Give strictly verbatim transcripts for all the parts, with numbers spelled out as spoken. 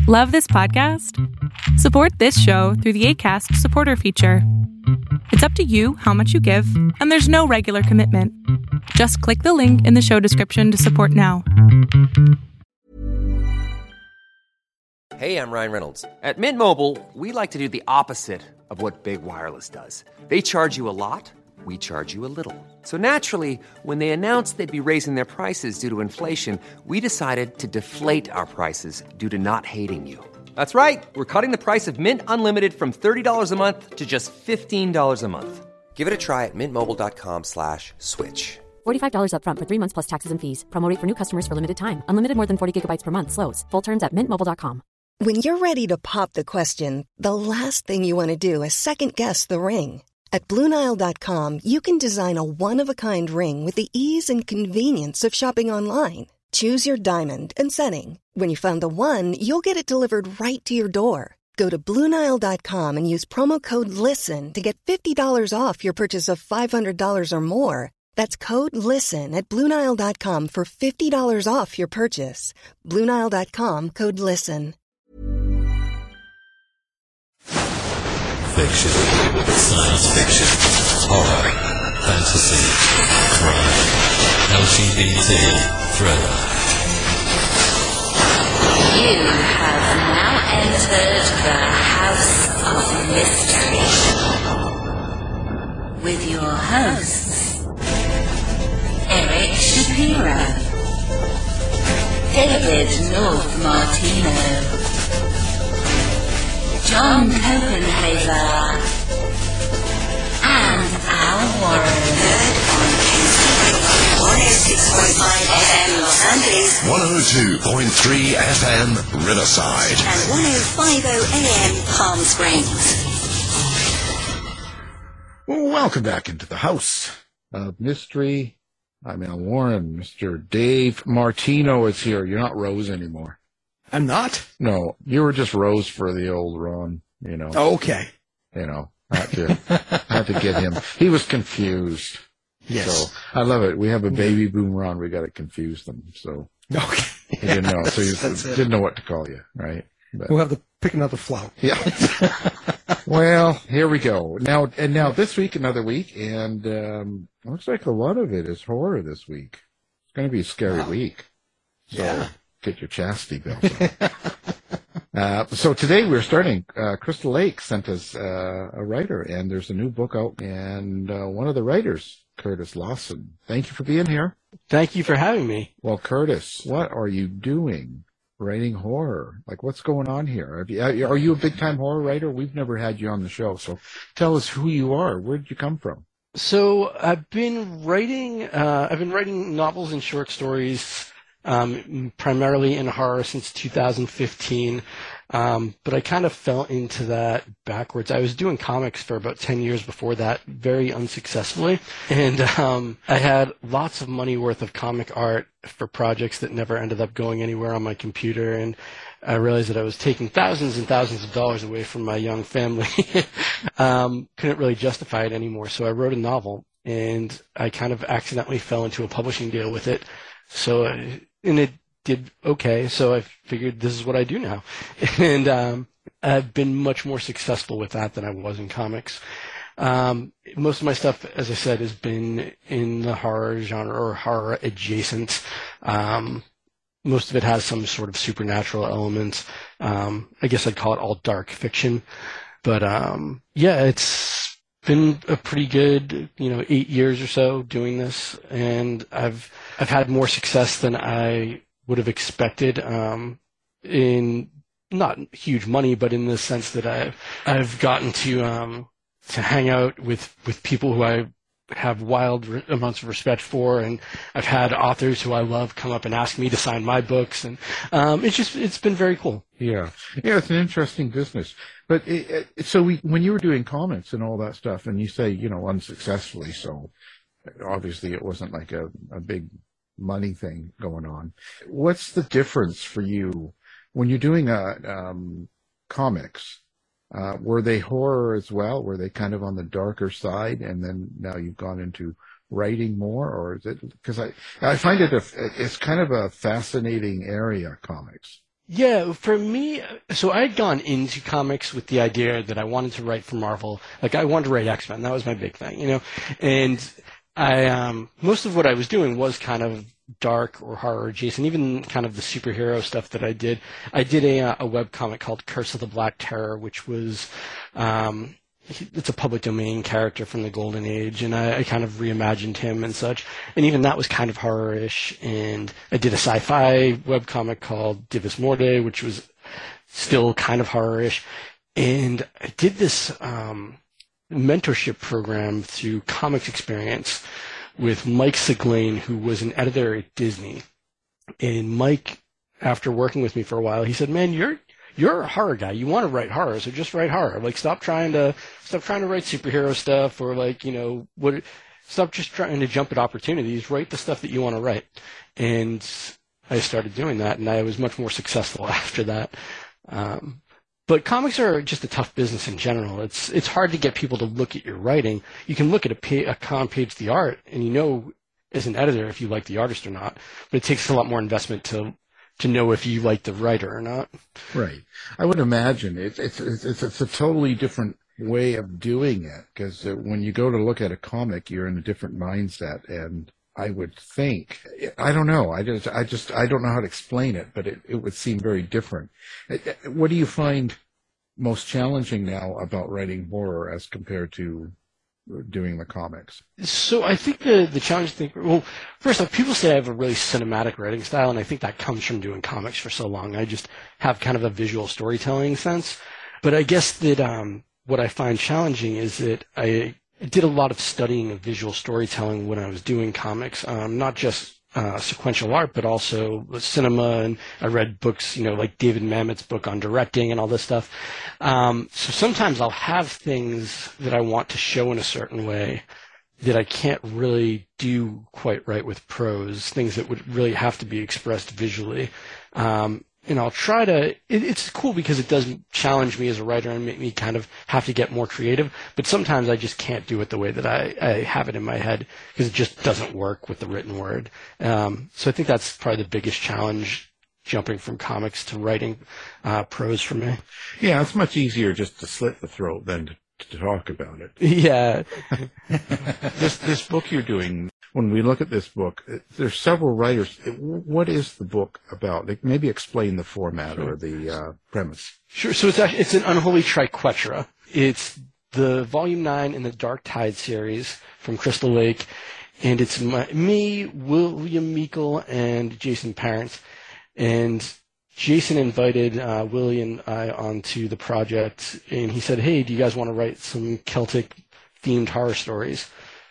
Love this podcast? Support this show through the Acast supporter feature. It's up to you how much you give, and there's no regular commitment. Just click the link in the show description to support now. Hey, I'm Ryan Reynolds. At Mint Mobile, we like to do the opposite of what Big Wireless does. They charge you a lot, we charge you a little. So naturally, when they announced they'd be raising their prices due to inflation, we decided to deflate our prices due to not hating you. That's right. We're cutting the price of Mint Unlimited from thirty dollars a month to just fifteen dollars a month. Give it a try at mintmobile.com slash switch. forty-five dollars up front for three months plus taxes and fees. Promo rate for new customers for limited time. Unlimited more than forty gigabytes per month. Slows full terms at mint mobile dot com. When you're ready to pop the question, the last thing you want to do is second-guess the ring. At Blue Nile dot com, you can design a one-of-a-kind ring with the ease and convenience of shopping online. Choose your diamond and setting. When you find the one, you'll get it delivered right to your door. Go to Blue Nile dot com and use promo code LISTEN to get fifty dollars off your purchase of five hundred dollars or more. That's code LISTEN at Blue Nile dot com for fifty dollars off your purchase. Blue Nile dot com, code LISTEN. Fiction, science fiction, horror, fantasy, crime, L G B T, thriller. You have now entered the House of Mystery with your hosts, Eric Shapiro, David North Martino, John Copenhaver, and Al Warren. Heard on one oh six point five F M Los Angeles, one oh two point three F M Riverside, and one oh five point oh A M Palm Springs. Well, welcome back into the House of Mystery. I'm Al Warren. Mister Dave Martino is here. You're not Rose anymore. I'm not? No, you were just Rose for the old Ron, you know. Oh, okay. You know, I had to, I had to get him. He was confused. Yes. So I love it. We have a baby boom Ron. We got to confuse them. So okay. He didn't know. So he didn't know what to call you, right? But, we'll have to pick another flow. Yeah. Well, here we go. Now, and now this week, another week, and um, looks like a lot of it is horror this week. It's going to be a scary wow. week. So, yeah. Get your chastity belt on. uh, so today we're starting. Uh, Crystal Lake sent us uh, a writer, and there's a new book out, and uh, one of the writers, Curtis Lawson. Thank you for being here. Thank you for having me. Well, Curtis, what are you doing writing horror? Like, what's going on here? You, are you a big-time horror writer? We've never had you on the show, so tell us who you are. Where did you come from? So I've been writing. Uh, I've been writing novels and short stories. Um, primarily in horror since two thousand fifteen, um, but I kind of fell into that backwards. I was doing comics for about ten years before that, very unsuccessfully, and um, I had lots of money worth of comic art for projects that never ended up going anywhere on my computer, and I realized that I was taking thousands and thousands of dollars away from my young family. um, couldn't really justify it anymore, so I wrote a novel, and I kind of accidentally fell into a publishing deal with it. So, uh, and it did okay, so I figured this is what I do now. And um, I've been much more successful with that than I was in comics. Um, most of my stuff, as I said, has been in the horror genre or horror adjacent. Um, most of it has some sort of supernatural element. Um, I guess I'd call it all dark fiction. But um, yeah, it's been a pretty good, you know, eight years or so doing this, and I've I've had more success than I would have expected. Um, in not huge money, but in the sense that I've I've gotten to um, to hang out with, with people who I have wild re- amounts of respect for, and I've had authors who I love come up and ask me to sign my books, and um, it's just it's been very cool. Yeah, yeah, it's an interesting business. But it, it, so we, when you were doing comics and all that stuff, and you say, you know, unsuccessfully, so obviously it wasn't like a, a big money thing going on. What's the difference for you when you're doing a, um, comics? Uh, were they horror as well? Were they kind of on the darker side, and then now you've gone into writing more, or is it? Because I I find it a, it's kind of a fascinating area, comics. Yeah, for me, so I had gone into comics with the idea that I wanted to write for Marvel. Like, I wanted to write X-Men. That was my big thing, you know? And I, um, most of what I was doing was kind of dark or horror adjacent, even kind of the superhero stuff that I did. I did a, a webcomic called Curse of the Black Terror, which was, um, it's a public domain character from the Golden Age, and I, I kind of reimagined him and such. And even that was kind of horror-ish. And I did a sci-fi webcomic called Divus Morte, which was still kind of horror-ish. And I did this um, mentorship program through Comics Experience with Mike Siglain, who was an editor at Disney. And Mike, after working with me for a while, he said, "Man, you're You're a horror guy. You want to write horror, so just write horror. Like, stop trying to stop trying to write superhero stuff, or like, you know, what? Stop just trying to jump at opportunities. Write the stuff that you want to write." And I started doing that, and I was much more successful after that. Um, but comics are just a tough business in general. It's it's hard to get people to look at your writing. You can look at a, pa- a con page, the art, and you know, as an editor, if you like the artist or not. But it takes a lot more investment to. to know if you like the writer or not. Right. I would imagine it's it's it's, it's a totally different way of doing it, because when you go to look at a comic, you're in a different mindset, and I would think, I don't know, I just I just I don't know how to explain it, but it, it would seem very different. What do you find most challenging now about writing horror as compared to doing the comics? So I think the the challenge thing, well, first off, people say I have a really cinematic writing style, and I think that comes from doing comics for so long. I just have kind of a visual storytelling sense. But I guess that um, what I find challenging is that I did a lot of studying of visual storytelling when I was doing comics, um, not just Uh, sequential art, but also cinema, and I read books, you know, like David Mamet's book on directing and all this stuff. Um, so sometimes I'll have things that I want to show in a certain way that I can't really do quite right with prose, things that would really have to be expressed visually. Um, and I'll try to, it, it's cool because it does challenge me as a writer and make me kind of have to get more creative, but sometimes I just can't do it the way that I, I have it in my head, because it just doesn't work with the written word. Um, so I think that's probably the biggest challenge, jumping from comics to writing uh, prose for me. Yeah, it's much easier just to slit the throat than to, to talk about it. Yeah. this this book you're doing, when we look at this book, there's several writers. What is the book about? Like, maybe explain the format or the uh, premise. Sure. So it's actually, it's an unholy triquetra. It's the volume nine in the Dark Tide series from Crystal Lake, and it's my, me, William Meikle, and Jason Parent. And Jason invited uh, Willie and I onto the project, and he said, "Hey, do you guys want to write some Celtic-themed horror stories?"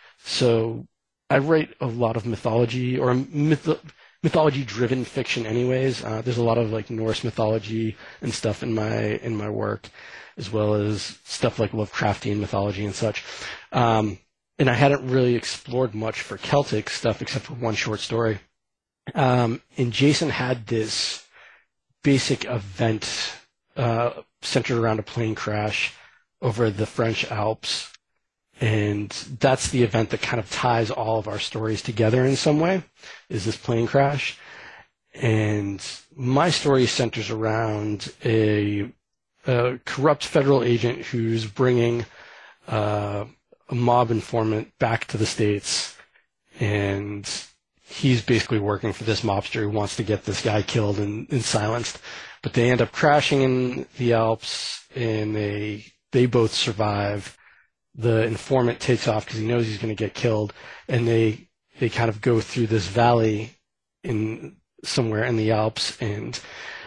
So I write a lot of mythology, or myth- mythology-driven fiction anyways. Uh, there's a lot of like Norse mythology and stuff in my in my work, as well as stuff like Lovecraftian mythology and such. Um, and I hadn't really explored much for Celtic stuff except for one short story. Um, and Jason had this basic event uh, centered around a plane crash over the French Alps. And that's the event that kind of ties all of our stories together in some way, is this plane crash. And my story centers around a, a corrupt federal agent who's bringing uh, a mob informant back to the States. And he's basically working for this mobster who wants to get this guy killed and, and silenced. But they end up crashing in the Alps, and they they both survive. The informant takes off because he knows he's going to get killed, and they they kind of go through this valley in somewhere in the Alps, and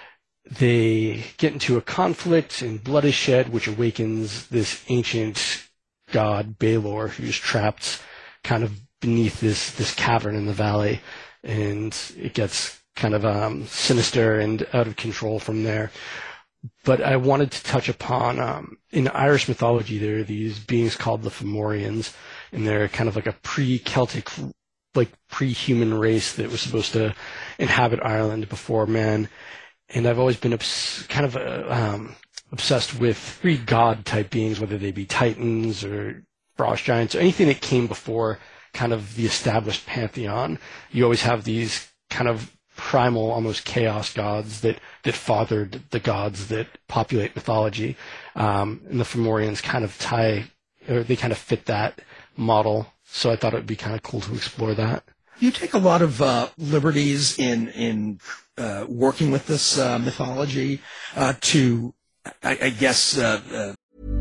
they get into a conflict, and blood is shed, which awakens this ancient god Balor, who's trapped kind of beneath this this cavern in the valley, and it gets kind of um, sinister and out of control from there. But I wanted to touch upon, um, in Irish mythology, there are these beings called the Fomorians, and they're kind of like a pre-Celtic, like pre-human race that was supposed to inhabit Ireland before man. And I've always been obs- kind of uh, um, obsessed with pre-god type beings, whether they be titans or frost giants or anything that came before kind of the established pantheon. You always have these kind of primal, almost chaos gods that, that fathered the gods that populate mythology. Um, and the Fomorians kind of tie, or they kind of fit that model. So I thought it would be kind of cool to explore that. You take a lot of uh, liberties in in uh, working with this uh, mythology uh, to, I, I guess. Uh, uh...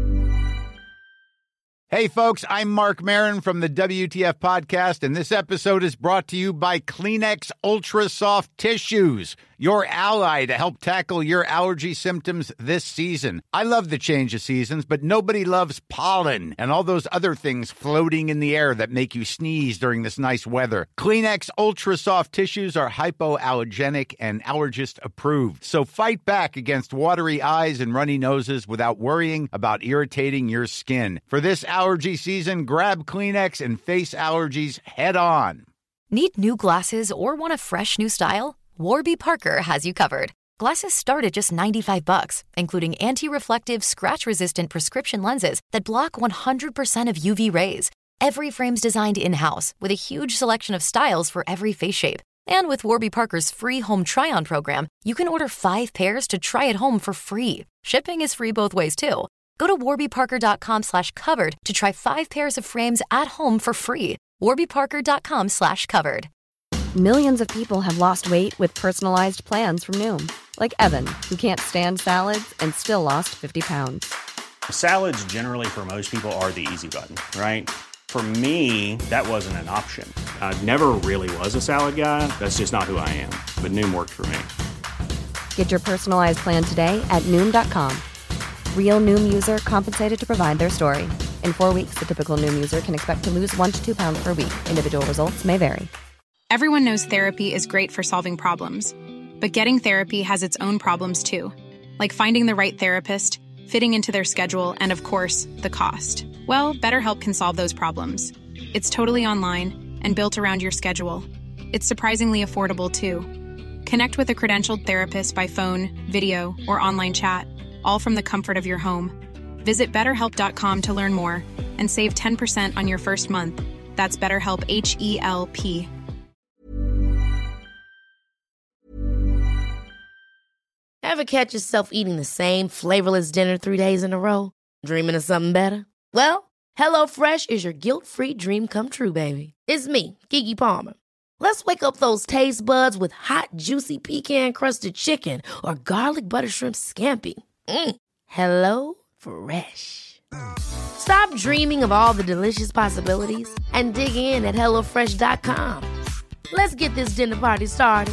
Hey, folks, I'm Mark Maron from the W T F Podcast, and this episode is brought to you by Kleenex Ultra Soft Tissues, your ally to help tackle your allergy symptoms this season. I love the change of seasons, but nobody loves pollen and all those other things floating in the air that make you sneeze during this nice weather. Kleenex Ultra Soft Tissues are hypoallergenic and allergist approved, so fight back against watery eyes and runny noses without worrying about irritating your skin. For this allergy season, grab Kleenex and face allergies head on. Need new glasses or want a fresh new style? Warby Parker has you covered. Glasses start at just ninety-five bucks, including anti-reflective, scratch-resistant prescription lenses that block one hundred percent of U V rays. Every frame's designed in-house with a huge selection of styles for every face shape. And with Warby Parker's free home try-on program, you can order five pairs to try at home for free. Shipping is free both ways, too. Go to warbyparker.com slash covered to try five pairs of frames at home for free. warbyparker.com slash covered. Millions of people have lost weight with personalized plans from Noom. Like Evan, who can't stand salads and still lost fifty pounds. Salads generally for most people are the easy button, right? For me, that wasn't an option. I never really was a salad guy. That's just not who I am. But Noom worked for me. Get your personalized plan today at Noom dot com. Real Noom user compensated to provide their story. In four weeks, the typical Noom user can expect to lose one to two pounds per week. Individual results may vary. Everyone knows therapy is great for solving problems. But getting therapy has its own problems too. Like finding the right therapist, fitting into their schedule, and of course, the cost. Well, BetterHelp can solve those problems. It's totally online and built around your schedule. It's surprisingly affordable too. Connect with a credentialed therapist by phone, video, or online chat, all from the comfort of your home. Visit better help dot com to learn more and save ten percent on your first month. That's BetterHelp, H E L P. Ever catch yourself eating the same flavorless dinner three days in a row? Dreaming of something better? Well, HelloFresh is your guilt-free dream come true, baby. It's me, Keke Palmer. Let's wake up those taste buds with hot, juicy pecan-crusted chicken or garlic butter shrimp scampi. Mm. Hello Fresh. Stop dreaming of all the delicious possibilities and dig in at hello fresh dot com. Let's get this dinner party started.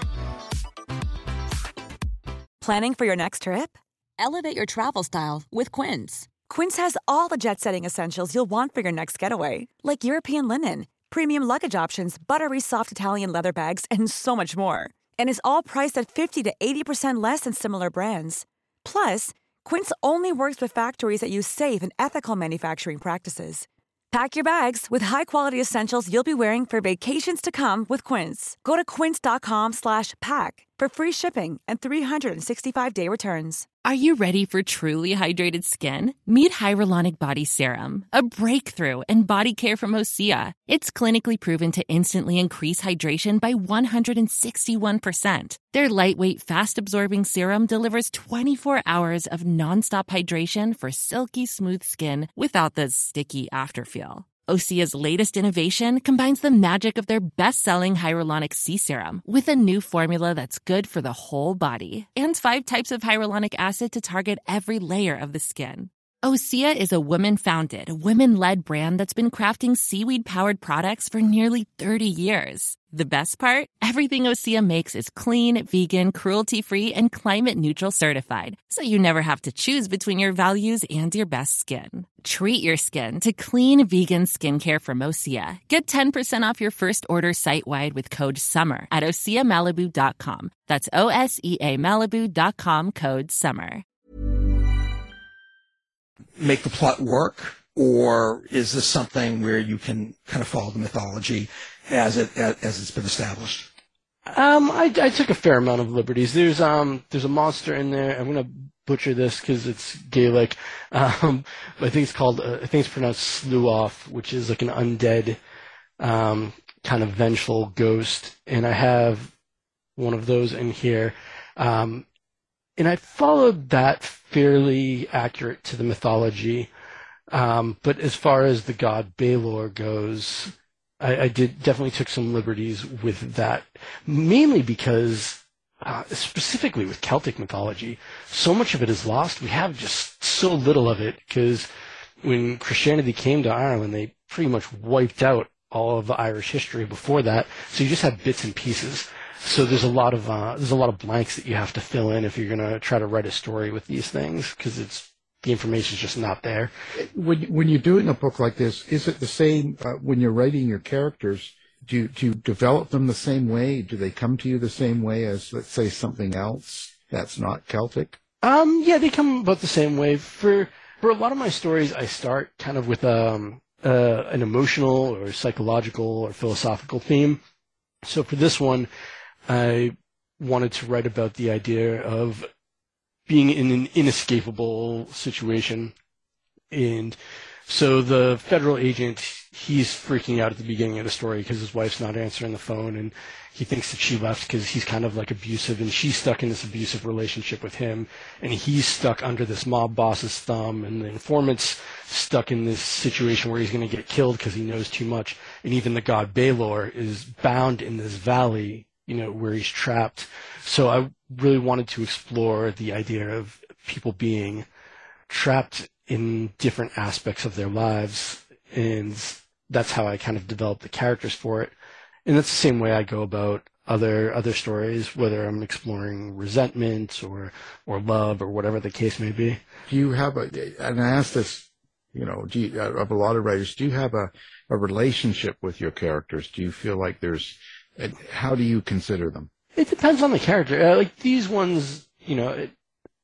Planning for your next trip? Elevate your travel style with Quince. Quince has all the jet-setting essentials you'll want for your next getaway, like European linen, premium luggage options, buttery soft Italian leather bags, and so much more. And is all priced at fifty to eighty percent less than similar brands. Plus, Quince only works with factories that use safe and ethical manufacturing practices. Pack your bags with high-quality essentials you'll be wearing for vacations to come with Quince. Go to quince.com slash pack for free shipping and three sixty-five day returns. Are you ready for truly hydrated skin? Meet Hyaluronic Body Serum, a breakthrough in body care from Osea. It's clinically proven to instantly increase hydration by one hundred sixty-one percent. Their lightweight, fast-absorbing serum delivers twenty-four hours of nonstop hydration for silky smooth skin without the sticky afterfeel. Osea's latest innovation combines the magic of their best-selling Hyaluronic Sea Serum with a new formula that's good for the whole body and five types of hyaluronic acid to target every layer of the skin. Osea is a women-founded, women-led brand that's been crafting seaweed-powered products for nearly thirty years. The best part? Everything Osea makes is clean, vegan, cruelty-free, and climate-neutral certified, so you never have to choose between your values and your best skin. Treat your skin to clean, vegan skincare from Osea. Get ten percent off your first order site-wide with code SUMMER at osea malibu dot com. That's O S E A Malibu dot com, code SUMMER. Make the plot work, or is this something where you can kind of follow the mythology as it as, as it's been established? Um, I, I took a fair amount of liberties. There's um there's a monster in there. I'm gonna butcher this because it's Gaelic. Um, but I think it's called uh, I think it's pronounced Sluoth, which is like an undead um kind of vengeful ghost. And I have one of those in here. Um, and I followed that fairly accurate to the mythology. Um, but as far as the god Balor goes, I, I did definitely took some liberties with that, mainly because uh, specifically with Celtic mythology, so much of it is lost. We have just so little of it because when Christianity came to Ireland, they pretty much wiped out all of the Irish history before that. So you just have bits and pieces. So there's a lot of uh, there's a lot of blanks that you have to fill in if you're going to try to write a story with these things because it's the information's just not there. When when you're doing a book like this, is it the same uh, when you're writing your characters? Do you, do you develop them the same way? Do they come to you the same way as, let's say, something else that's not Celtic? Um, yeah, they come about the same way. For for a lot of my stories, I start kind of with um uh, an emotional or psychological or philosophical theme. So for this one, I wanted to write about the idea of being in an inescapable situation. And so the federal agent, he's freaking out at the beginning of the story because his wife's not answering the phone, and he thinks that she left because he's kind of like abusive, and she's stuck in this abusive relationship with him, and he's stuck under this mob boss's thumb, and the informant's stuck in this situation where he's going to get killed because he knows too much, and even the god Balor is bound in this valley, you know, where he's trapped. So I really wanted to explore the idea of people being trapped in different aspects of their lives, and that's how I kind of developed the characters for it. And that's the same way I go about other other stories, whether I'm exploring resentment or or love or whatever the case may be. Do you have a, and I ask this, you know, do you, of a lot of writers, do you have a, a relationship with your characters? Do you feel like there's, how do you consider them? It depends on the character. Uh, like these ones, you know, it,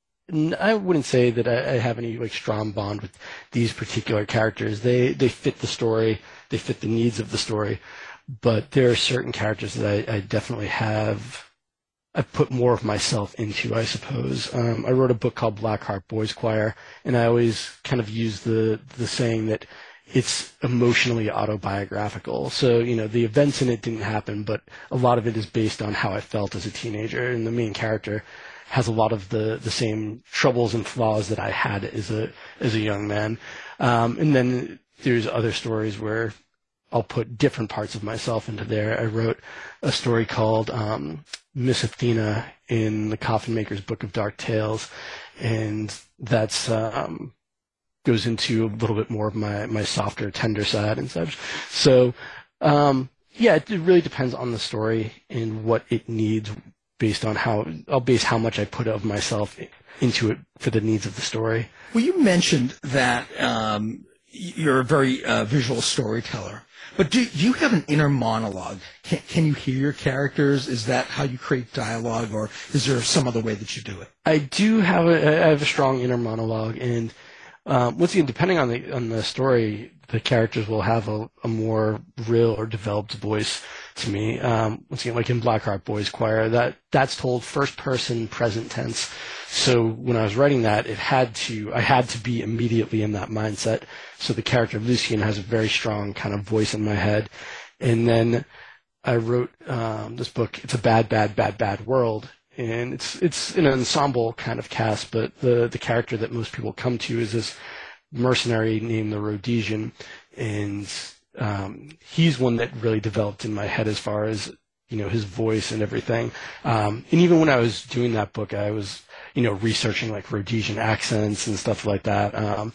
I wouldn't say that I, I have any like strong bond with these particular characters. They they fit the story, they fit the needs of the story. But there are certain characters that I, I definitely have. I put more of myself into, I suppose. Um, I wrote a book called Blackheart Boys Choir, and I always kind of use the the saying that it's emotionally autobiographical. So, you know, the events in it didn't happen, but a lot of it is based on how I felt as a teenager, and the main character has a lot of the, the same troubles and flaws that I had as a as a young man. Um, and then there's other stories where I'll put different parts of myself into there. I wrote a story called um, Miss Athena in the Coffin Maker's Book of Dark Tales, and that's um, goes into a little bit more of my, my softer, tender side and such. So, um, yeah, it really depends on the story and what it needs. Based on how I'll base how much I put of myself into it for the needs of the story. Well, you mentioned that um, you're a very uh, visual storyteller, but do, do you have an inner monologue? Can, can you hear your characters? Is that how you create dialogue, or is there some other way that you do it? I do have a I have a strong inner monologue, and um, once again, depending on the on the story, the characters will have a, a more real or developed voice to me. Um, once again, like in Blackheart Boys Choir, that that's told first person present tense. So when I was writing that, it had to I had to be immediately in that mindset. So the character of Lucian has a very strong kind of voice in my head. And then I wrote um, this book. It's a bad, bad, bad, bad world. And it's it's an ensemble kind of cast, but the, the character that most people come to is this mercenary named the Rhodesian, and um, he's one that really developed in my head as far as, you know, his voice and everything. Um, and even when I was doing that book, I was, you know, researching like Rhodesian accents and stuff like that. Um,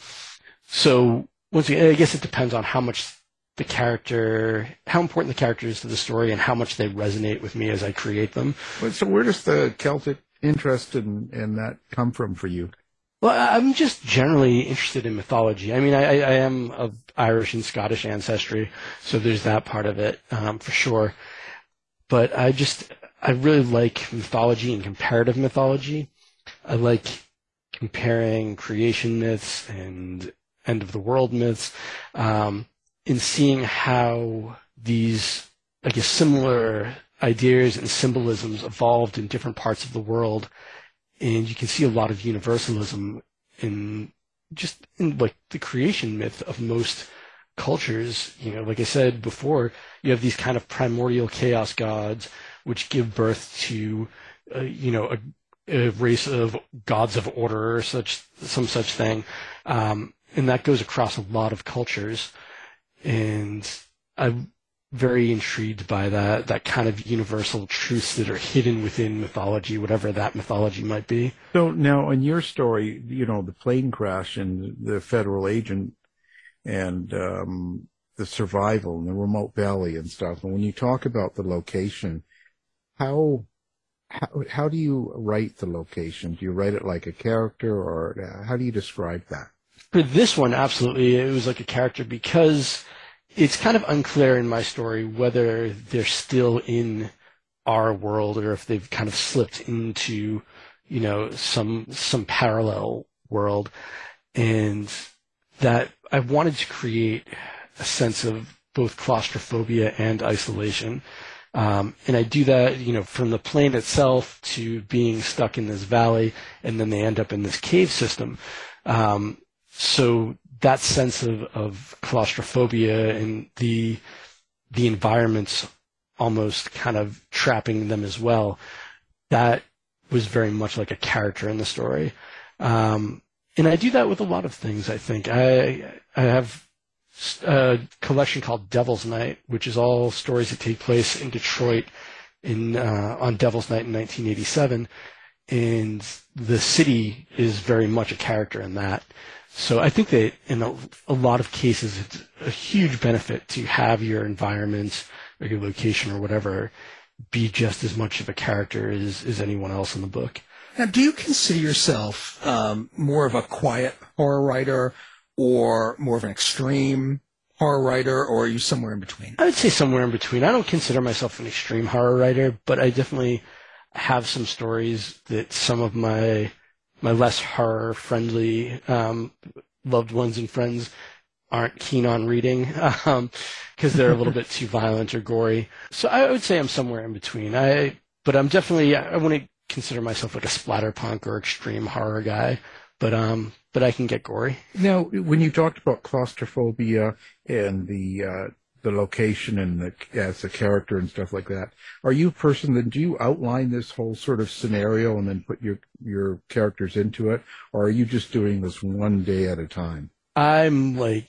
so once again, I guess it depends on how much the character, how important the character is to the story, and how much they resonate with me as I create them. So where does the Celtic interest in, in that come from for you? Well, I'm just generally interested in mythology. I mean, I, I am of Irish and Scottish ancestry, so there's that part of it, um, for sure. But I just, I really like mythology and comparative mythology. I like comparing creation myths and end of the world myths, um, and seeing how these, I guess, similar ideas and symbolisms evolved in different parts of the world. And you can see a lot of universalism in just in like the creation myth of most cultures. You know, like I said before, you have these kind of primordial chaos gods which give birth to, uh, you know, a, a race of gods of order or such, some such thing. Um, and that goes across a lot of cultures. And I'm very intrigued by that, that kind of universal truths that are hidden within mythology, whatever that mythology might be. So now in your story, you know, the plane crash and the federal agent and um, the survival in the remote valley and stuff. And when you talk about the location, how, how, how do you write the location? Do you write it like a character, or how do you describe that? For this one, absolutely. It was like a character because it's kind of unclear in my story whether they're still in our world or if they've kind of slipped into, you know, some some parallel world. And that I wanted to create a sense of both claustrophobia and isolation. Um, and I do that, you know, from the plane itself to being stuck in this valley, and then they end up in this cave system. Um, so that sense of, of claustrophobia and the the environments almost kind of trapping them as well, that was very much like a character in the story. Um, and I do that with a lot of things, I think. I I have a collection called Devil's Night, which is all stories that take place in Detroit in uh, on Devil's Night in nineteen eighty-seven. And the city is very much a character in that. So I think that in a, a lot of cases, it's a huge benefit to have your environment or your location or whatever be just as much of a character as, as anyone else in the book. Now, do you consider yourself um, more of a quiet horror writer or more of an extreme horror writer, or are you somewhere in between? I would say somewhere in between. I don't consider myself an extreme horror writer, but I definitely have some stories that some of my my less horror-friendly um, loved ones and friends aren't keen on reading because um, they're a little bit too violent or gory. So I would say I'm somewhere in between. I, but I'm definitely, I wouldn't consider myself like a splatterpunk or extreme horror guy, but um, but I can get gory. Now, when you talked about claustrophobia and the uh, the location and the as a character and stuff like that, are you a person that do you outline this whole sort of scenario and then put your your characters into it, or are you just doing this one day at a time? I'm like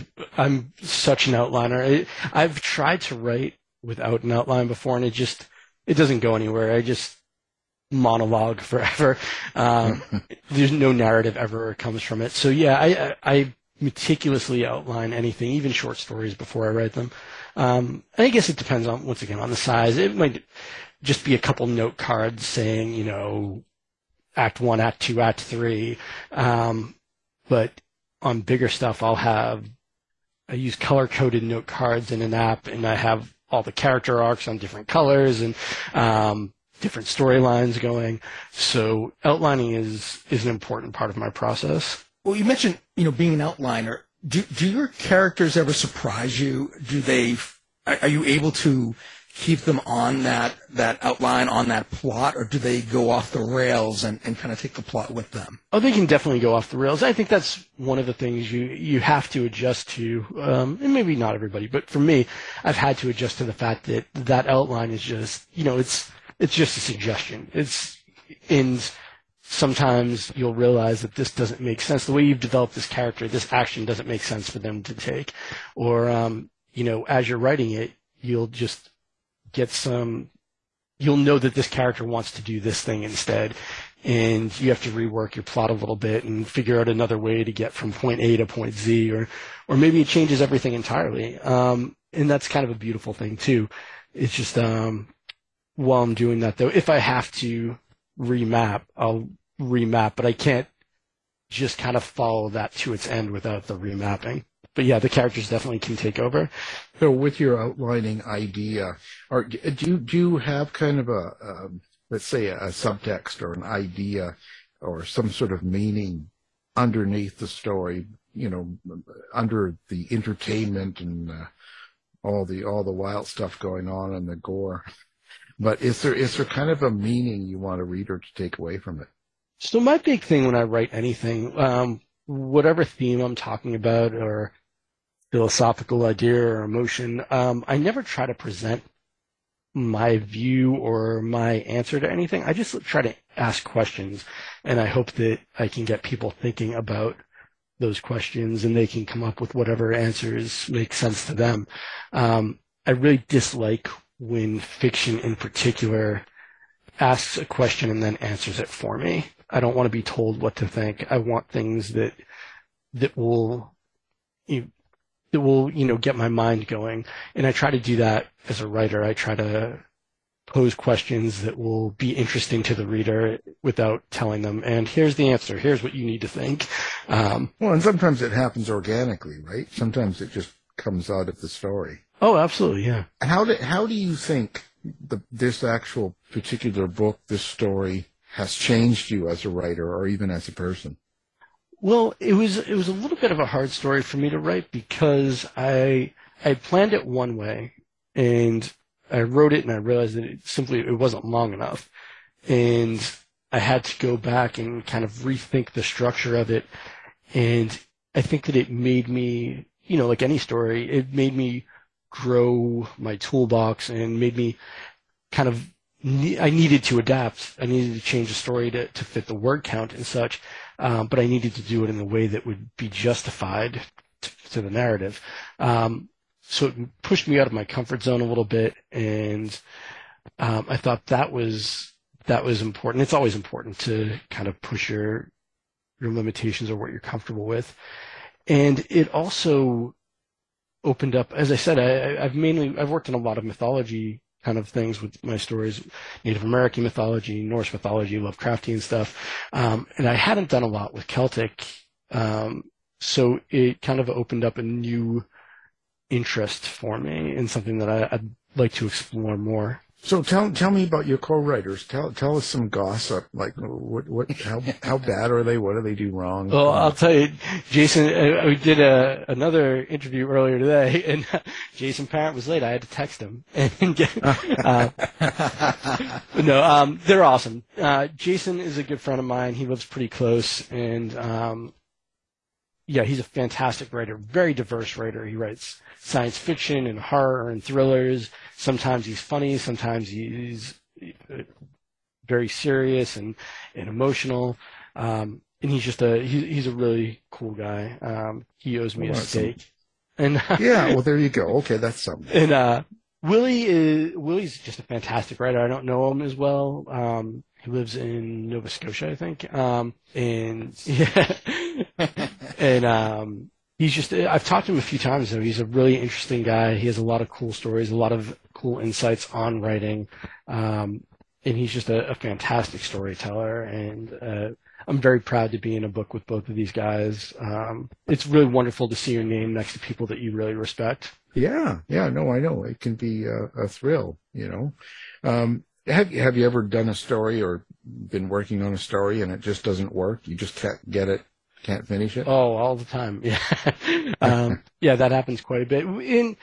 I'm such an outliner. I've tried to write without an outline before, and it just it doesn't go anywhere. I just monologue forever. Um, there's no narrative ever comes from it. So yeah, I I meticulously outline anything, even short stories, before I write them. Um, I guess it depends on, once again, on the size. It might just be a couple note cards saying, you know, act one, act two, act three. Um, but on bigger stuff, I'll have, I use color-coded note cards in an app, and I have all the character arcs on different colors and um, different storylines going. So outlining is, is an important part of my process. Well, you mentioned, you know, being an outliner. Do do your characters ever surprise you? Do they? Are you able to keep them on that, that outline, on that plot, or do they go off the rails and, and kind of take the plot with them? Oh, they can definitely go off the rails. I think that's one of the things you, you have to adjust to, um, and maybe not everybody, but for me, I've had to adjust to the fact that that outline is just, you know, it's it's just a suggestion. It's in. Sometimes you'll realize that this doesn't make sense. The way you've developed this character, this action doesn't make sense for them to take. Or, um, you know, as you're writing it, you'll just get some, you'll know that this character wants to do this thing instead. And you have to rework your plot a little bit and figure out another way to get from point A to point Z, or, or maybe it changes everything entirely. Um, and that's kind of a beautiful thing too. It's just, um, while I'm doing that though, if I have to remap, I'll remap, but I can't just kind of follow that to its end without the remapping. But yeah, the characters definitely can take over. So with your outlining idea, are, do you, do you have kind of a, um, let's say a, a subtext or an idea or some sort of meaning underneath the story, you know, under the entertainment and uh, all the, all the wild stuff going on and the gore? But is there is there kind of a meaning you want a reader to take away from it? So my big thing when I write anything, um, whatever theme I'm talking about or philosophical idea or emotion, um, I never try to present my view or my answer to anything. I just try to ask questions, and I hope that I can get people thinking about those questions and they can come up with whatever answers make sense to them. Um, I really dislike when fiction in particular asks a question and then answers it for me. I don't want to be told what to think. I want things that that will you, that will, you know, get my mind going. And I try to do that as a writer. I try to pose questions that will be interesting to the reader without telling them, and here's the answer, here's what you need to think. Um, well, and sometimes it happens organically, right? Sometimes it just comes out of the story. Oh, absolutely, yeah. How do, how do you think the, this actual particular book, this story, has changed you as a writer or even as a person? Well, it was it was a little bit of a hard story for me to write because I I planned it one way, and I wrote it and I realized that it simply it wasn't long enough, and I had to go back and kind of rethink the structure of it. And I think that it made me, you know, like any story, it made me grow my toolbox and made me kind of I needed to adapt. I needed to change the story to, to fit the word count and such, um, but I needed to do it in a way that would be justified to, to the narrative. Um, so it pushed me out of my comfort zone a little bit, and um, I thought that was that was important. It's always important to kind of push your your limitations or what you're comfortable with, and it also opened up. As I said, I, I've mainly I've worked in a lot of mythology kind of things with my stories, Native American mythology, Norse mythology, Lovecraftian stuff. Um, and I hadn't done a lot with Celtic. Um, so it kind of opened up a new interest for me in something that I, I'd like to explore more. So tell tell me about your co-writers. Tell tell us some gossip. Like what what how how bad are they? What do they do wrong? Well, I'll tell you, Jason. Uh, we did a, another interview earlier today, and uh, Jason Parent was late. I had to text him and get. Uh, no, um, they're awesome. Uh, Jason is a good friend of mine. He lives pretty close, and um, yeah, he's a fantastic writer. Very diverse writer. He writes science fiction and horror and thrillers. Sometimes he's funny, sometimes he's very serious and, and emotional. Um, and he's just a he, he's a really cool guy. Um, he owes me oh, a steak. Some... And yeah, well there you go. Okay, that's something. And uh, Willie is Willie's just a fantastic writer. I don't know him as well. Um, he lives in Nova Scotia, I think. Um, and yeah, and um, he's just, I've talked to him a few times, though. He's a really interesting guy. He has a lot of cool stories, a lot of cool insights on writing. Um, and he's just a, a fantastic storyteller. And uh, I'm very proud to be in a book with both of these guys. Um, it's really wonderful to see your name next to people that you really respect. Yeah, yeah, no, I know. It can be a, a thrill, you know. Um, have, have you ever done a story or been working on a story and it just doesn't work? You just can't get it? Can't finish it? Oh, all the time. Yeah. um, yeah, that happens quite a bit. In,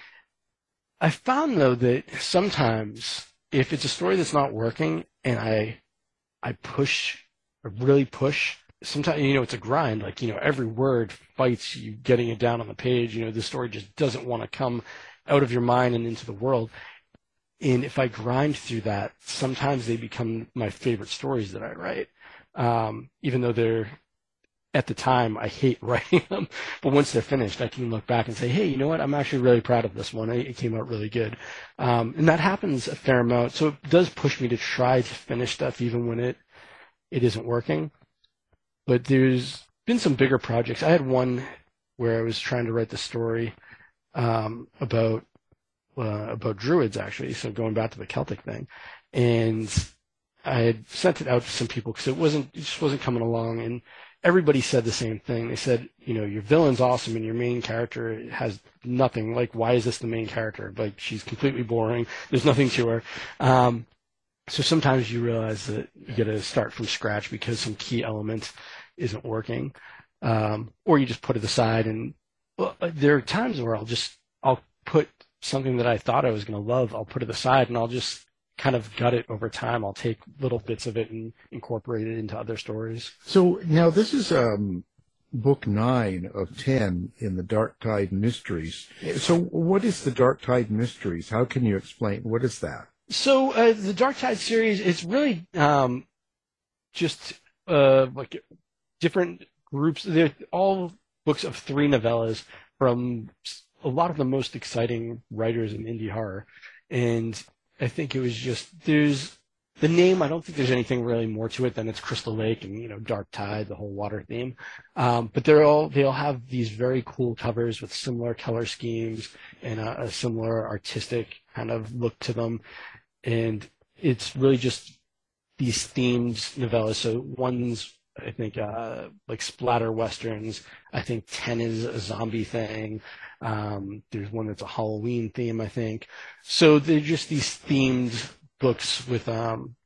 I found, though, that sometimes if it's a story that's not working and I I push, I really push, sometimes, you know, it's a grind. Like, you know, every word fights you getting it down on the page. You know, the story just doesn't want to come out of your mind and into the world. And if I grind through that, sometimes they become my favorite stories that I write, um, even though they're, at the time, I hate writing them, but once they're finished, I can look back and say, hey, you know what? I'm actually really proud of this one. It came out really good. Um, and that happens a fair amount. So it does push me to try to finish stuff even when it, it isn't working. But there's been some bigger projects. I had one where I was trying to write the story um, about uh, about druids, actually, so going back to the Celtic thing. And I had sent it out to some people because it wasn't, it just wasn't coming along, and everybody said the same thing. They said, you know, your villain's awesome and your main character has nothing. Like, why is this the main character? Like, she's completely boring. There's nothing to her. Um, so sometimes you realize that you got to start from scratch because some key element isn't working, um, or you just put it aside. And well, there are times where I'll just I'll put something that I thought I was going to love. I'll put it aside and I'll just kind of gut it over time. I'll take little bits of it and incorporate it into other stories. So now this is um, book nine of ten in the Dark Tide Mysteries. So what is the Dark Tide Mysteries? How can you explain? What is that? So uh, the Dark Tide series is really um, just uh, like different groups. They're all books of three novellas from a lot of the most exciting writers in indie horror. And I think it was just, there's the name, I don't think there's anything really more to it than it's Crystal Lake and, you know, Dark Tide, the whole water theme. Um, but they're all, they all have these very cool covers with similar color schemes and a, a similar artistic kind of look to them. And it's really just these themed novellas. So one's, I think, uh, like splatter westerns. I think ten is a zombie thing. Um, there's one that's a Halloween theme, I think. So they're just these themed books with um,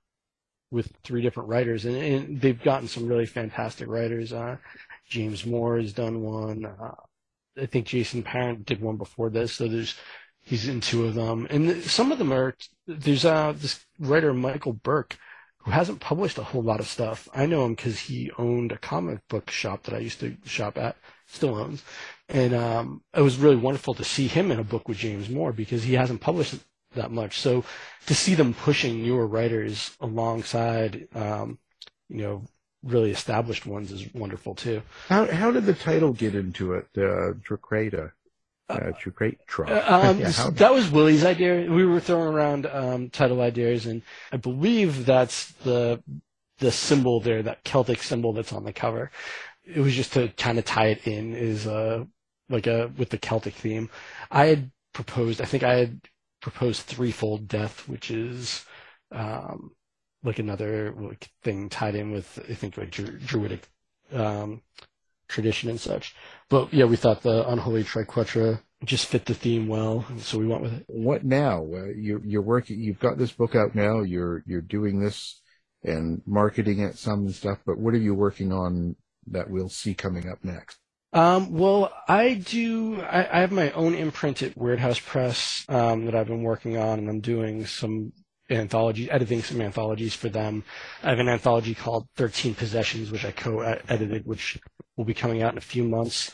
with three different writers, and, and they've gotten some really fantastic writers. Uh, James Moore has done one. Uh, I think Jason Parent did one before this. So there's he's in two of them, and some of them are. There's uh, this writer Michael Burke, who hasn't published a whole lot of stuff. I know him because he owned a comic book shop that I used to shop at, still owns. And um, it was really wonderful to see him in a book with James Moore because he hasn't published that much. So to see them pushing newer writers alongside, um, you know, really established ones is wonderful too. How how did the title get into it, uh, Dracrata? Uh, Dracrata. Uh, um, yeah, how... That was Willie's idea. We were throwing around um, title ideas, and I believe that's the the symbol there, that Celtic symbol that's on the cover. It was just to kind of tie it in, is uh, like a with the Celtic theme. I had proposed, I think I had proposed Threefold Death, which is um, like another like, thing tied in with, I think, like Dru- Druidic um, tradition and such. But yeah, we thought the Unholy Triquetra just fit the theme well, and so we went with it. What now? Uh, you're you're working. You've got this book out now. You're you're doing this and marketing it some and stuff. But what are you working on that we'll see coming up next? Um, well, I do. I, I have my own imprint at Weird House Press um, that I've been working on, and I'm doing some anthology, editing some anthologies for them. I have an anthology called thirteen Possessions, which I co-edited, which will be coming out in a few months.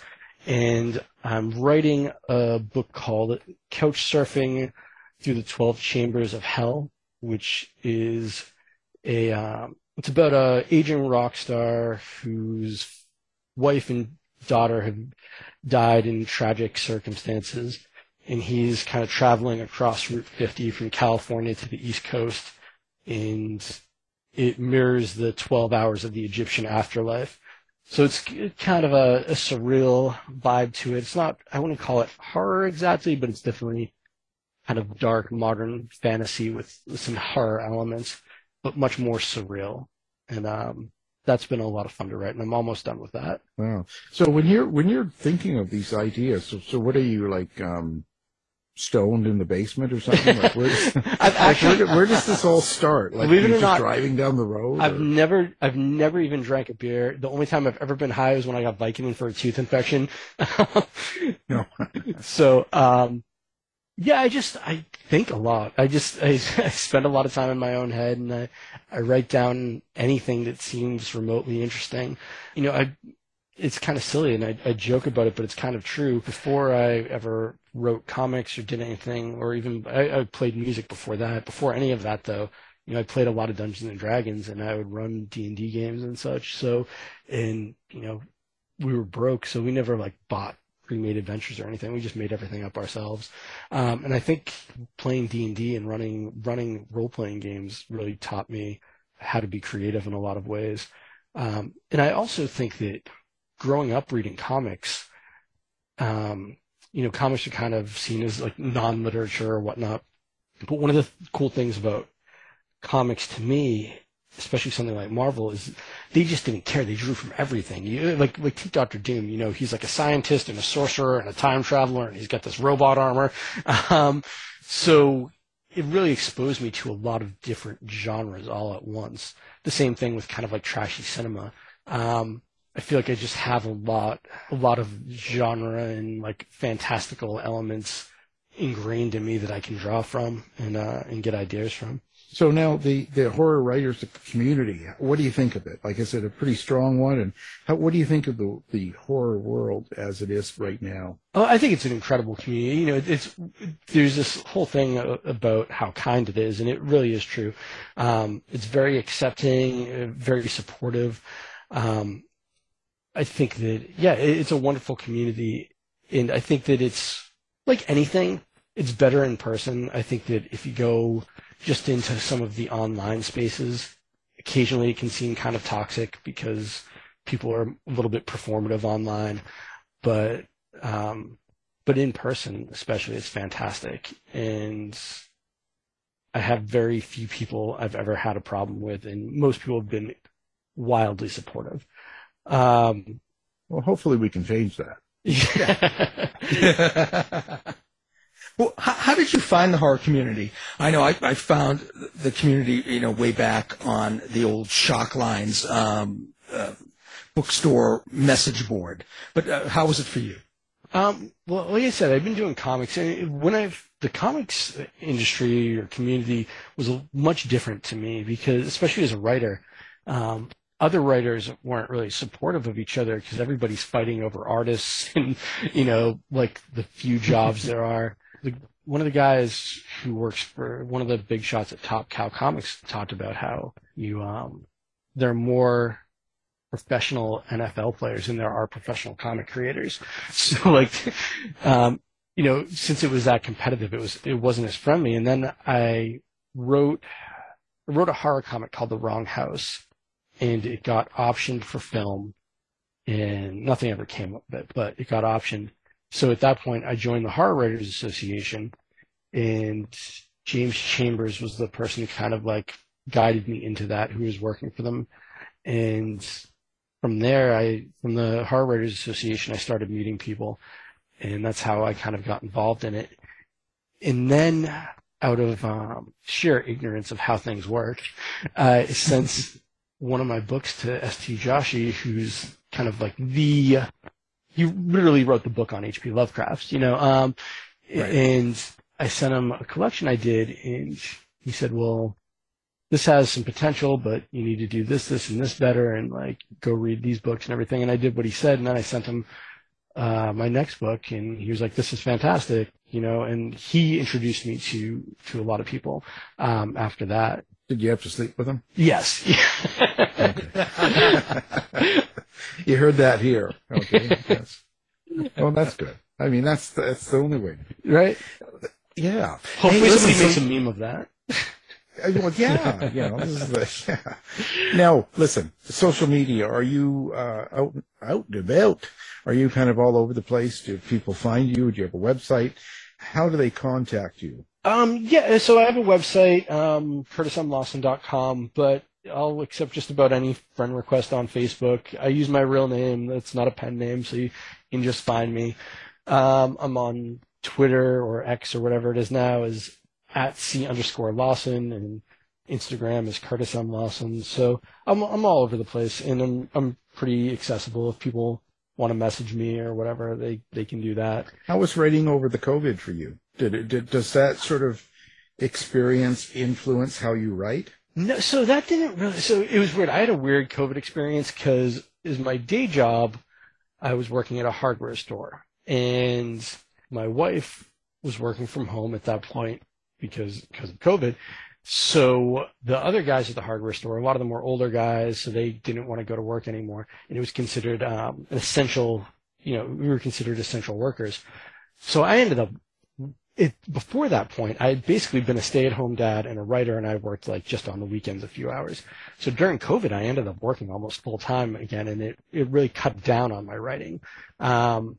And I'm writing a book called Couch Surfing Through the twelve Chambers of Hell, which is a, um, it's about a aging rock star whose wife and daughter have died in tragic circumstances. And he's kind of traveling across Route fifty from California to the East Coast. And it mirrors the twelve hours of the Egyptian afterlife. So it's kind of a, a surreal vibe to it. It's not, I wouldn't call it horror exactly, but it's definitely kind of dark, modern fantasy with, with some horror elements, but much more surreal. And um, that's been a lot of fun to write, and I'm almost done with that. Wow. So when you're when you're thinking of these ideas, so, so what are you like? Um, stoned in the basement or something? Like, where, like actually, where, where does this all start? Like, believe it or just not, driving down the road? I've or? never, I've never even drank a beer. The only time I've ever been high was when I got Vicodin for a tooth infection. No. So, um, yeah, I just, I think a lot. I just, I, I spend a lot of time in my own head, and I, I write down anything that seems remotely interesting. You know, I, it's kind of silly, and I, I joke about it, but it's kind of true. Before I ever wrote comics or did anything, or even I, I played music before that. Before any of that, though, you know, I played a lot of Dungeons and Dragons, and I would run D and D games and such. So, and you know, we were broke, so we never like bought pre-made adventures or anything. We just made everything up ourselves. Um, and I think playing D and D and running running role-playing games really taught me how to be creative in a lot of ways. Um, and I also think that growing up reading comics, um, you know, comics are kind of seen as like non-literature or whatnot. But one of the th- cool things about comics to me, especially something like Marvel, is they just didn't care. They drew from everything. You, like like take Doctor Doom, you know, he's like a scientist and a sorcerer and a time traveler, and he's got this robot armor. Um, so it really exposed me to a lot of different genres all at once. The same thing with kind of like trashy cinema. Um, I feel like I just have a lot, a lot of genre and like fantastical elements ingrained in me that I can draw from and uh, and get ideas from. So now the, the horror writers community, what do you think of it? Like, is it a pretty strong one? And how, what do you think of the, the horror world as it is right now? Oh, I think it's an incredible community. You know, it's, there's this whole thing about how kind it is, and it really is true. Um, it's very accepting, very supportive. Um, I think that, yeah, it's a wonderful community, and I think that it's, like anything, it's better in person. I think that if you go just into some of the online spaces, occasionally it can seem kind of toxic because people are a little bit performative online, but um, but in person especially, it's fantastic. And I have very few people I've ever had a problem with, and most people have been wildly supportive. Um, well, hopefully we can change that. Yeah. Well, how, how did you find the horror community? I know I, I found the community, you know, way back on the old Shock Lines um, uh, bookstore message board. But uh, how was it for you? Um, well, like I said, I've been doing comics, and when I've the comics industry or community was much different to me because, especially as a writer, um, other writers weren't really supportive of each other because everybody's fighting over artists and, you know, like the few jobs there are. The, one of the guys who works for one of the big shots at Top Cow Comics talked about how you um, there are more professional N F L players than there are professional comic creators. So, like, um, you know, since it was that competitive, it was it wasn't as friendly. And then I wrote I wrote a horror comic called The Wrong House, and it got optioned for film, and nothing ever came of it, but it got optioned. So at that point, I joined the Horror Writers Association, and James Chambers was the person who kind of like guided me into that, who was working for them. And from there, I from the Horror Writers Association, I started meeting people, and that's how I kind of got involved in it. And then, out of um, sheer ignorance of how things work, I sent one of my books to S T Joshi, who's kind of like the he literally wrote the book on H P Lovecraft, you know, um, right. And I sent him a collection I did, and he said, well, this has some potential, but you need to do this, this, and this better, and like go read these books and everything. And I did what he said, and then I sent him uh, my next book, and he was like, this is fantastic, you know, and he introduced me to, to a lot of people um, after that. Did you have to sleep with him? Yes. You heard that here. Okay. Yes. Well, that's good. I mean, that's that's the only way. Right? Yeah. Hopefully hey, somebody listen, makes a meme of that. Well, yeah. You know, this is the, yeah. Now, listen, social media, are you uh, out, out and about? Are you kind of all over the place? Do people find you? Do you have a website? How do they contact you? Um, yeah, so I have a website, um, curtis m lawson dot com, but I'll accept just about any friend request on Facebook. I use my real name. That's not a pen name, so you can just find me. Um, I'm on Twitter or X or whatever it is now is at C underscore Lawson, and Instagram is Curtis M. Lawson. So I'm I'm all over the place, and I'm I'm pretty accessible. If people want to message me or whatever, they, they can do that. How was writing over the COVID for you? Did it, did, does that sort of experience influence how you write? No, so that didn't really, so it was weird. I had a weird COVID experience because as my day job, I was working at a hardware store, and my wife was working from home at that point because, because of COVID. So the other guys at the hardware store, a lot of them were older guys, so they didn't want to go to work anymore. And it was considered um, an essential, you know, we were considered essential workers. So I ended up, it, before that point, I had basically been a stay-at-home dad and a writer, and I worked like just on the weekends a few hours. So during COVID, I ended up working almost full-time again, and it, it really cut down on my writing. Um,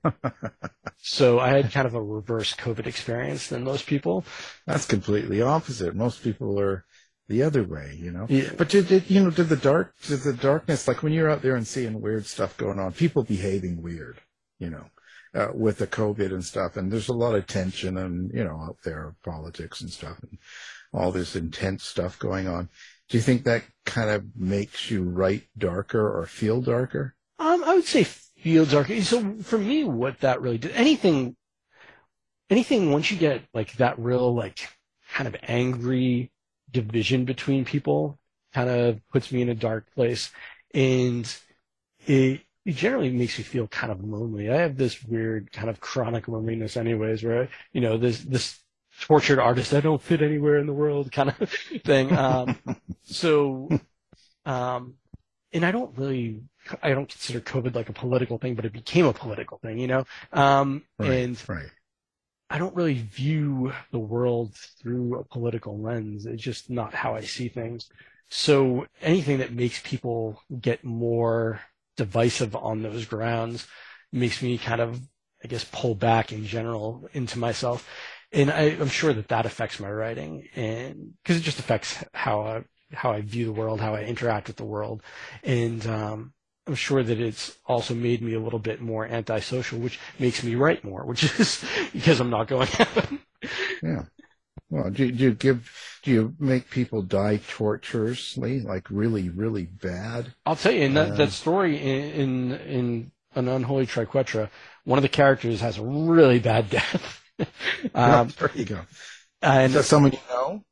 so I had kind of a reverse COVID experience than most people. That's completely opposite. Most people are the other way, you know. Yeah. But did, did you know? Did the dark, did the darkness, like when you're out there and seeing weird stuff going on, people behaving weird, you know, uh, with the COVID and stuff, and there's a lot of tension and you know out there, politics and stuff, and all this intense stuff going on. Do you think that kind of makes you write darker or feel darker? Um, I would say feel darker. So for me, what that really did, anything, anything once you get like that real, like kind of angry, division between people kind of puts me in a dark place, and it, it generally makes me feel kind of lonely. I have this weird kind of chronic loneliness anyways, where, you know, this, this tortured artist, I don't fit anywhere in the world kind of thing. Um, so, um, and I don't really, I don't consider COVID like a political thing, but it became a political thing, you know? Um, right, and right. I don't really view the world through a political lens. It's just not how I see things. So anything that makes people get more divisive on those grounds makes me kind of, I guess, pull back in general into myself. And I, I'm sure that that affects my writing, and because it just affects how I, how I view the world, how I interact with the world. And um, I'm sure that it's also made me a little bit more antisocial, which makes me write more, which is because I'm not going out. Yeah. Well, do, do you give, do you make people die torturously, like really, really bad? I'll tell you, in that, uh, that story in, in in An Unholy Triquetra, one of the characters has a really bad death. um, there you go. And is that someone you know?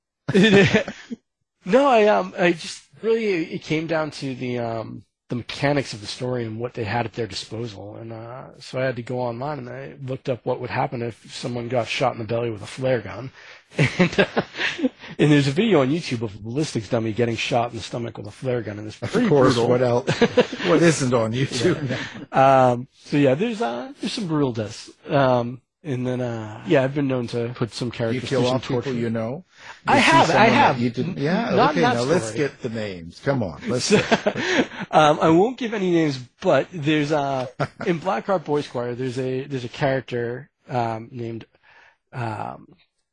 No, I um, I just really it came down to the um, the mechanics of the story and what they had at their disposal, and uh, so I had to go online and I looked up what would happen if someone got shot in the belly with a flare gun, and uh, and there's a video on YouTube of a ballistics dummy getting shot in the stomach with a flare gun, and it's pretty of course, brutal. what else? What isn't on YouTube? Yeah. Um, so yeah, there's uh, there's some brutal deaths. Um, And then, uh, yeah, I've been known to put some characters. You kill through off some people torture. you know? I You have, see I someone have. that You didn't, yeah, Not okay, that now story. let's get the names. Come on, let's. um, I won't give any names, but there's uh, in Blackheart Boys Choir, there's a there's a character um, named, um,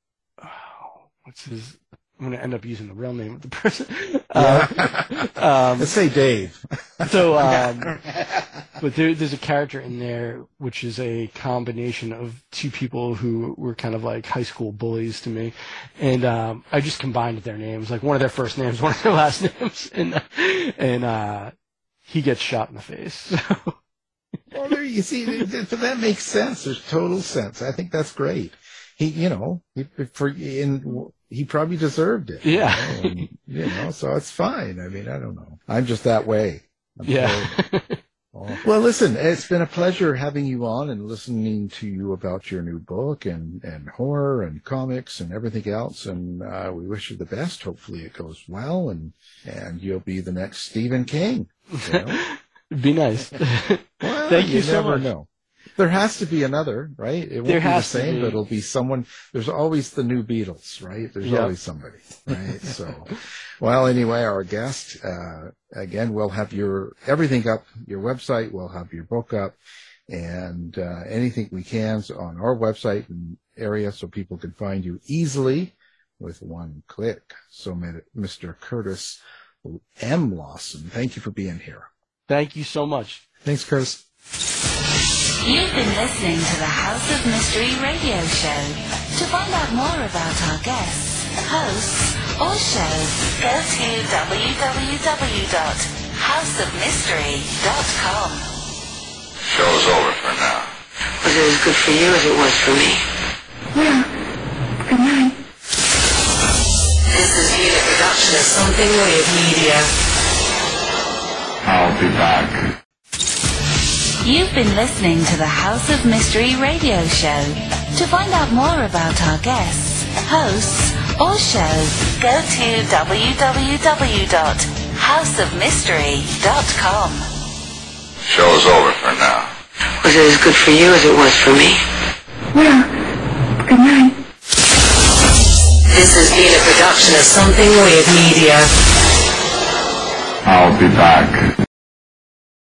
oh, what's his? I'm going to end up using the real name of the person. Yeah. um, um, Let's say Dave. So, um, but there, there's a character in there which is a combination of two people who were kind of like high school bullies to me, and um, I just combined their names, like one of their first names, one of their last names, and and uh, he gets shot in the face. So. Well, there you see, but that makes sense. There's total sense. I think that's great. He, you know, he, for in. He probably deserved it. Yeah. You know, and, you know, so it's fine. I mean, I don't know. I'm just that way. I'm yeah. oh. Well, listen, it's been a pleasure having you on and listening to you about your new book and, and horror and comics and everything else. And uh, we wish you the best. Hopefully it goes well, and, and you'll be the next Stephen King. You know? It'd be nice. Well, Thank you, you so never much. know. There has to be another, right? It won't There be the has to same, be. but it'll be someone. There's always the new Beatles, right? There's Yep. always somebody, right? So, well, anyway, our guest, uh, again, we'll have your, everything up, your website, we'll have your book up, and, uh, anything we can on our website and area so people can find you easily with one click. So, Mister Curtis M. Lawson, thank you for being here. Thank you so much. Thanks, Curtis. You've been listening to the House of Mystery radio show. To find out more about our guests, hosts, or shows, go to w w w dot house of mystery dot com. Show's over for now. Was it as good for you as it was for me? Well, good night. This has been a production of Something Weird Media. I'll be back. You've been listening to the House of Mystery radio show. To find out more about our guests, hosts, or shows, go to w w w dot house of mystery dot com. Show's over for now. Was it as good for you as it was for me? Well, good night. This has been a production of Something Weird Media. I'll be back.